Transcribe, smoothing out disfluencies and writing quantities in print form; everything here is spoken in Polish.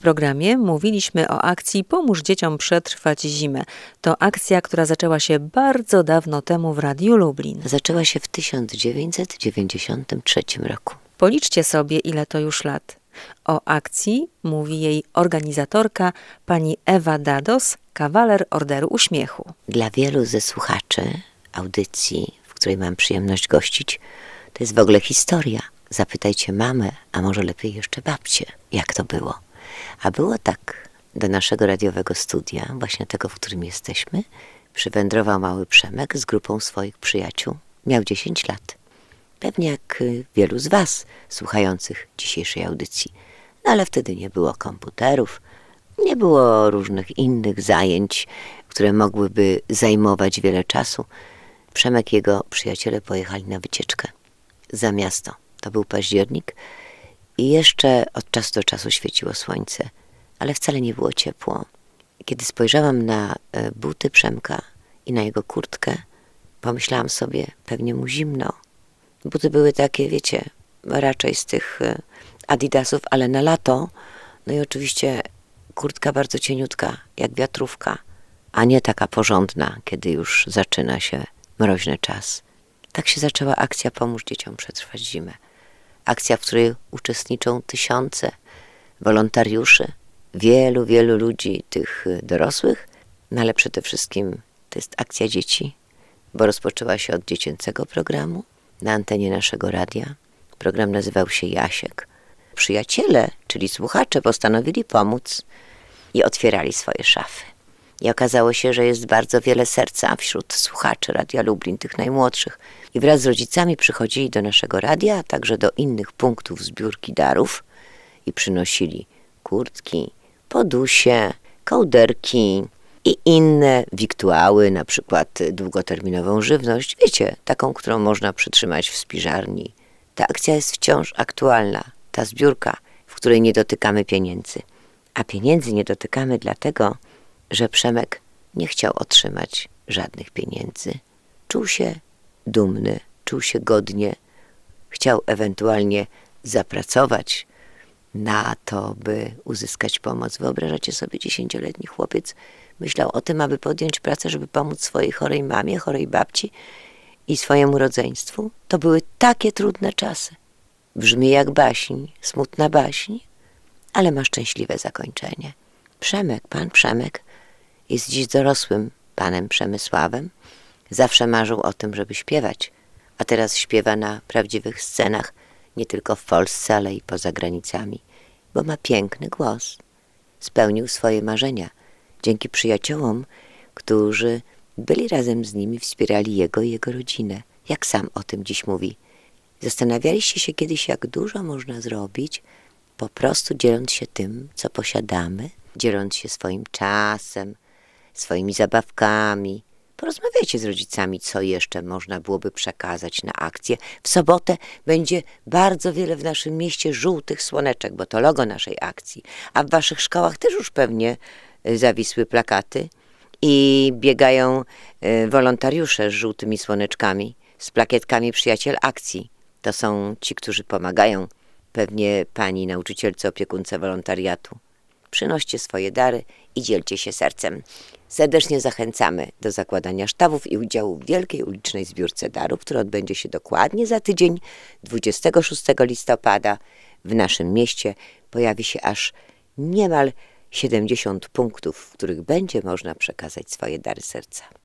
programie mówiliśmy o akcji Pomóż dzieciom przetrwać zimę. To akcja, która zaczęła się bardzo dawno temu w Radiu Lublin. Zaczęła się w 1993 roku. Policzcie sobie, ile to już lat. O akcji mówi jej organizatorka, pani Ewa Dados, kawaler Orderu Uśmiechu. Dla wielu ze słuchaczy audycji, w której mam przyjemność gościć, to jest w ogóle historia. Zapytajcie mamę, a może lepiej jeszcze babcię, jak to było. A było tak, do naszego radiowego studia, właśnie tego, w którym jesteśmy, przywędrował mały Przemek z grupą swoich przyjaciół. Miał 10 lat. Pewnie jak wielu z was słuchających dzisiejszej audycji. No ale wtedy nie było komputerów, nie było różnych innych zajęć, które mogłyby zajmować wiele czasu. Przemek i jego przyjaciele pojechali na wycieczkę za miasto. To był październik i jeszcze od czasu do czasu świeciło słońce, ale wcale nie było ciepło. Kiedy spojrzałam na buty Przemka i na jego kurtkę, pomyślałam sobie, pewnie mu zimno. Buty były takie, wiecie, raczej z tych adidasów, ale na lato. No i oczywiście kurtka bardzo cieniutka, jak wiatrówka, a nie taka porządna, kiedy już zaczyna się mroźny czas. Tak się zaczęła akcja Pomóż dzieciom przetrwać zimę. Akcja, w której uczestniczą tysiące wolontariuszy, wielu ludzi, tych dorosłych, no ale przede wszystkim to jest akcja dzieci, bo rozpoczęła się od dziecięcego programu na antenie naszego radia. Program nazywał się Jasiek. Przyjaciele, czyli słuchacze, postanowili pomóc i otwierali swoje szafy. I okazało się, że jest bardzo wiele serca wśród słuchaczy Radia Lublin, tych najmłodszych. I wraz z rodzicami przychodzili do naszego radia, a także do innych punktów zbiórki darów i przynosili kurtki, podusie, kołderki i inne wiktuały, na przykład długoterminową żywność. Wiecie, taką, którą można przytrzymać w spiżarni. Ta akcja jest wciąż aktualna, ta zbiórka, w której nie dotykamy pieniędzy. A pieniędzy nie dotykamy dlatego, że Przemek nie chciał otrzymać żadnych pieniędzy. Czuł się dumny, czuł się godnie. Chciał ewentualnie zapracować na to, by uzyskać pomoc. Wyobrażacie sobie, 10-letni chłopiec myślał o tym, aby podjąć pracę, żeby pomóc swojej chorej mamie, chorej babci i swojemu rodzeństwu. To były takie trudne czasy. Brzmi jak baśń, smutna baśń, ale ma szczęśliwe zakończenie. Przemek, pan Przemek, jest dziś dorosłym panem Przemysławem. Zawsze marzył o tym, żeby śpiewać, a teraz śpiewa na prawdziwych scenach, nie tylko w Polsce, ale i poza granicami, bo ma piękny głos. Spełnił swoje marzenia dzięki przyjaciołom, którzy byli razem z nim i wspierali jego i jego rodzinę. Jak sam o tym dziś mówi. Zastanawialiście się kiedyś, jak dużo można zrobić, po prostu dzieląc się tym, co posiadamy, dzieląc się swoim czasem, swoimi zabawkami. Porozmawiajcie z rodzicami, co jeszcze można byłoby przekazać na akcję. W sobotę będzie bardzo wiele w naszym mieście żółtych słoneczek, bo to logo naszej akcji. A w waszych szkołach też już pewnie zawisły plakaty i biegają wolontariusze z żółtymi słoneczkami, z plakietkami Przyjaciel Akcji. To są ci, którzy pomagają pewnie pani nauczycielce, opiekunce wolontariatu. Przynoście swoje dary i dzielcie się sercem. Serdecznie zachęcamy do zakładania sztabów i udziału w wielkiej ulicznej zbiórce darów, która odbędzie się dokładnie za tydzień, 26 listopada. W naszym mieście pojawi się aż niemal 70 punktów, w których będzie można przekazać swoje dary serca.